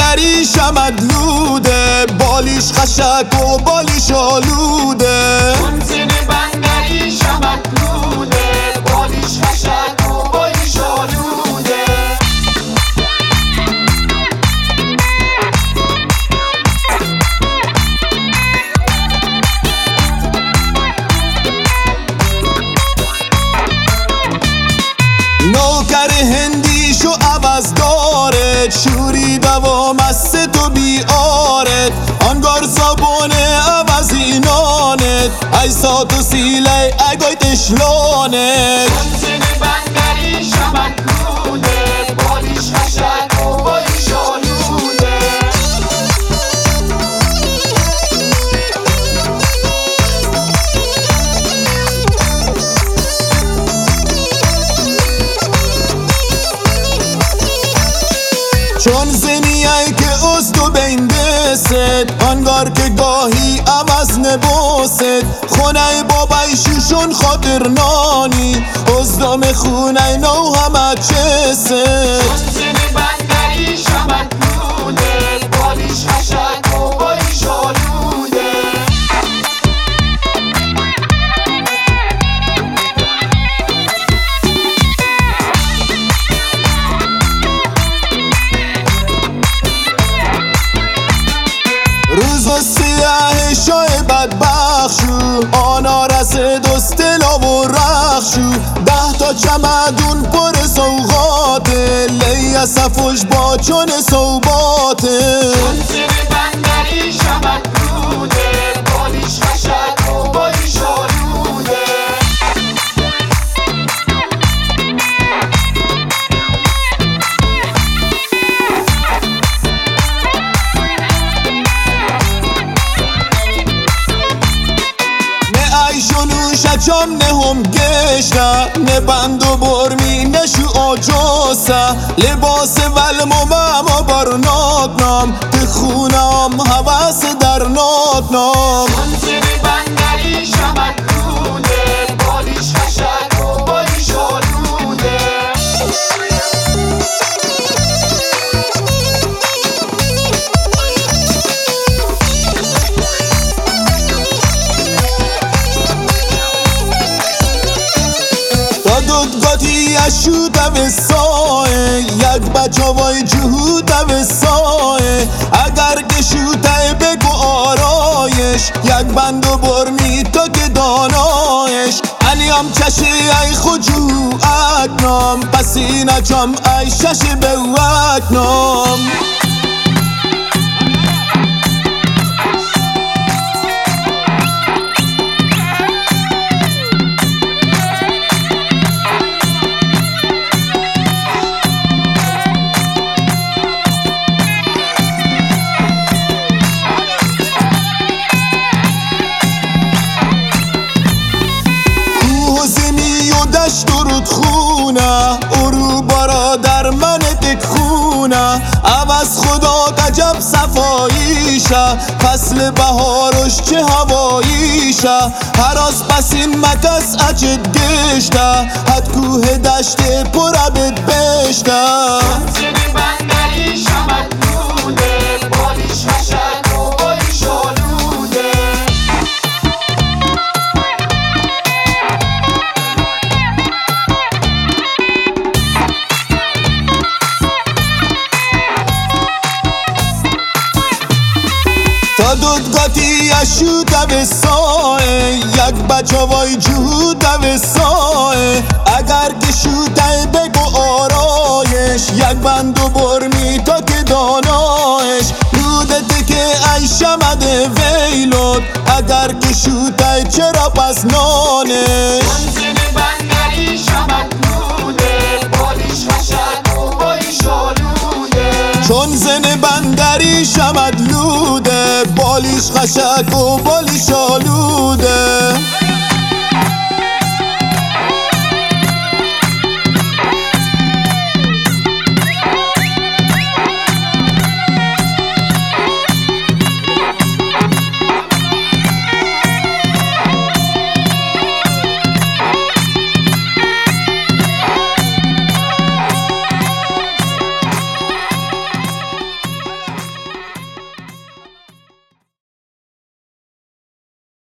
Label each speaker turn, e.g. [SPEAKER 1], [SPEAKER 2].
[SPEAKER 1] بندریش مدلوده، بالیش خشک و بالیش آلوده.
[SPEAKER 2] چون زن بندریش مدلوده، بالیش خشک و بالیش آلوده.
[SPEAKER 1] نوکر هندیشو عوض داره، شوریده و مست تو بیارت. انگار زبونه عوضی نانت، ای سات و سیله ای گوی تشلانت.
[SPEAKER 2] چون زن بندریش مدلوده، بالیش خشک و بالیش آلوده.
[SPEAKER 1] چون زنیه که از تو بیندست، انگار که گاهی عوض نباست. خونه بابای شوشون خاطر نانی، از دم خونه نو همه چسته.
[SPEAKER 2] چون زن بندریش مدلوده، بالیش خشک و بالیش آلوده.
[SPEAKER 1] روز و سیاه شای بدبخشو، آنا رسه دستلا و رخشو. 10 تا چمدون پر سوغاته، لی صفوش با چون صوباته.
[SPEAKER 2] چون زن بندریش مدلوده، بالیش خشک و بالیش آلوده.
[SPEAKER 1] شچام نهم گشته، نه بند و برمی نشو آجاسه. لباس ولمو ماما برناتنام، که خونم حوث در ناتنام.
[SPEAKER 2] چون زن بندریش مدلوده، بالیش خشک و بالیش آلوده.
[SPEAKER 1] دادگاتی اشوده و سایه، یک بچه وای جهوده و سایه. اگر که شوته بگو آرایش، یک بند و برمی تا که دانایش. انیم چشی ای خجو اکنام، پسی نچم ای شش به وکنام. دشت و رودخونه، او برادر من تکخونه. عوض خدا عجب صفاییشه، فصل بهارش چه هواییشه. هراس پس این مکس اچت گشته، حد کوه دشت پر بد بشته.
[SPEAKER 2] چون زن بندریش مدلوده، بالیش خشک و بالیش آلوده.
[SPEAKER 1] تا دادگاتی اشوده و سایه، یک بچه وای جهوده و سایه. اگر که شوته بگو آرایش، یک بند و برمی تا که دانایش. رودته که ای شمد ویلود، اگر که شوته چرا پس نانش.
[SPEAKER 2] چون زن بندریش مدلوده، بالیش خشک و بالیش آلوده.
[SPEAKER 1] چون زن بندریش مدلوده، بالیش خشک و بالیش آلوده.